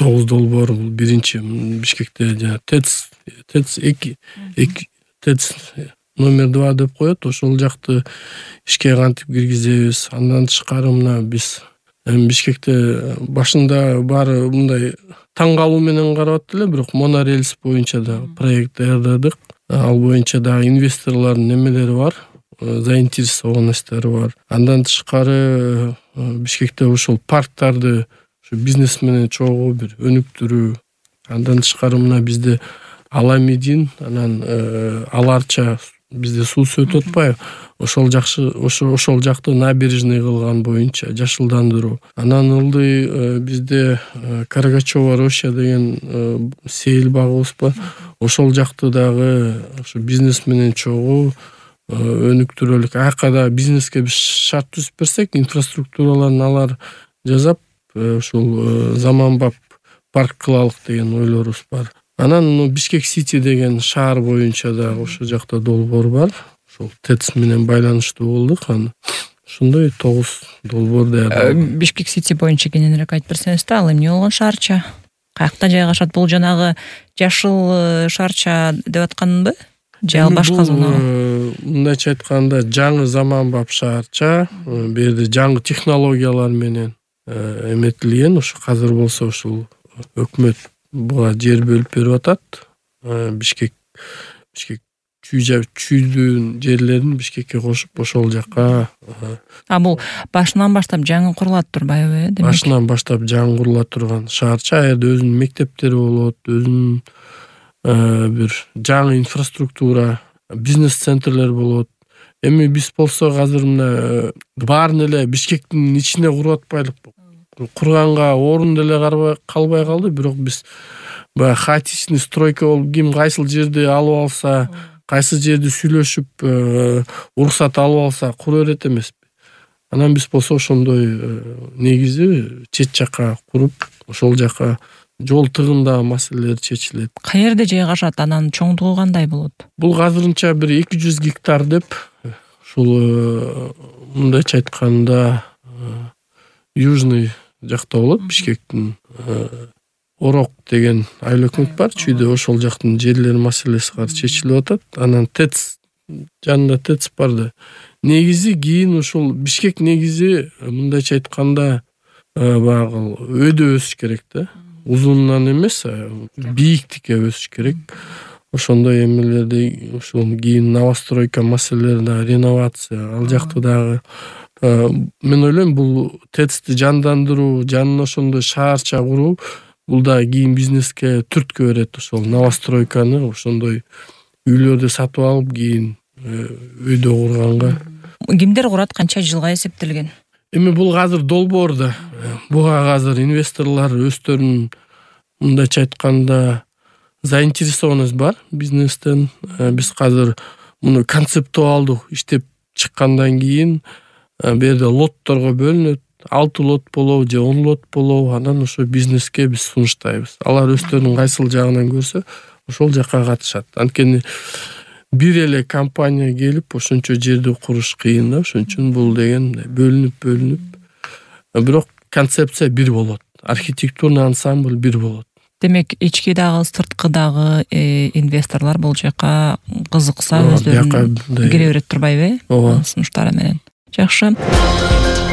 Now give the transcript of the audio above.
9 долбоор бул биринчи Бишкекте жана ТЭЦ 2 ТЭЦ номер 2 деп коет. Ошол жакты ишке кантип киргизебиз. Андан тышкары мына биз Бишкекте башында баары мындай таң калуу менен карап эле, бирок монорельс боюнча да проект даярдадык. Ал боюнча дагы инвесторлордун немелери бар, заинтересованностьтары бар. Андан тышкары Бишкекте ушул парктарды бизнес менен чогуу бир өнүктүрүү. Андан тышкары мына бизде Аламедин, анан Аларча бизде суусу өтүп атпайбы? Ошол жакты набережный кылган боюнча жашылдандыруу. Анан ылдый бизде Каргачева роща деген сейил багыбыз бар. Ошол жакты дагы ошо бизнес менен чогуу өнүктүрөлүк. Акада бизнеске биз шарт түзүп берсек, инфраструктураларын алар жасап, ушул заманбап парк кылалык деген ойлорубуз бар. Анан Бишкек Сити деген шаар боюнча дагы ошол жакта долбоор бар. Ошол ТЭЦ менен байланыштуу болдук. Ошондой 9 долбоор даярдалган. Бишкек Сити боюнча кененирээк айтып берсеңиз да, ал эмне болгон шаарча? Каякта жайгашат? Бул жанагы жашыл шаарча деп атканбы? Же ал башка зона? Мындайча айтканда, жаңы заманбап шаарча, бу жерде жаңы технологиялар менен эметилген. Ошо казыр болсо ушул өкмөт буга жер бөлүп берип атат. Бишкек чүйдүн жерлерин Бишкекке кошуп, ошол жакка. Бул башынан баштап жаңы курулат турбайбы? Демек Башынан баштап жаңы курула турган шаарча. Жерде өзүнүн мектептери болот, өзүнүн бир жаңы инфраструктура, бизнес-центрлер болот. Эми биз болсо азыр мына баарын эле Бишкектин ичине куруп атпайлык. Курганга орун деле калбай калды, бирок биз баягы хаотичный стройка болуп, ким кайсыл жерди алып алса, кайсы жерди сүйлөшүп уруксат алып алса кура берет эмеспи. Анан биз болсо ошондой негизи чет жакка куруп, ошол жакка жол тыгындагы маселелер чечилет. Каерде жайгашат? Анан чоңдугу кандай болот? Бул азырынча бир 200 гектар деп, ушул мындайча айтканда южный жакта болот. Бишкектин Орок деген айыл өкмөт бар, чүйдө ошол жактын жерлери маселеси кар чечилип атат. Анан ТЭЦ жанында ТЭЦ бар да. Негизи кийин ушул Бишкек негизи мындайча айтканда баягы өйдө өсүш керек да. Узунунан эмес, бийиктикке өсүш керек. Ошондой эмелерди ушул кийин новостройка маселелери да, реновация, ал жакты дагы. Мен ойлойм, бул ТЭЦти жандандыруу, жанына ошондой шаарча куруу, бул да кийин бизнеске түрткө берет. Ошол новостройканы ошондой үйлөрдү сатып алып, кийин өйдө курганга. Кимдер курат, канча жылга эсептелген? Эми бул азыр долбоорда. Буга азыр инвесторлор өздөрүнүн мындайча айтканда заинтересованность бар бизнестен. Биз азыр муну концептуалдуу иштеп чыккандан кийин бу жерде лотторго бөлүнөт. 6 лот болобу же 10 лот болобу, анан ошо бизнеске биз сунуштайбыз. Алар өздөрүнүн кайсыл жагынан көрсө, ошол жакка катышат. Анткени бир эле компания келип ошончо жерди куруш кыйын да. Ошон үчүн бул деген бөлүнүп, бирок концепция бир болот. Архитектурный ансамбль бир болот. Демек, ички дагы, сырткы дагы инвесторлор бул жака кызыкса өздөрүн кире берет турбайбы? Ооба. Сунуштары менен. Жакшы.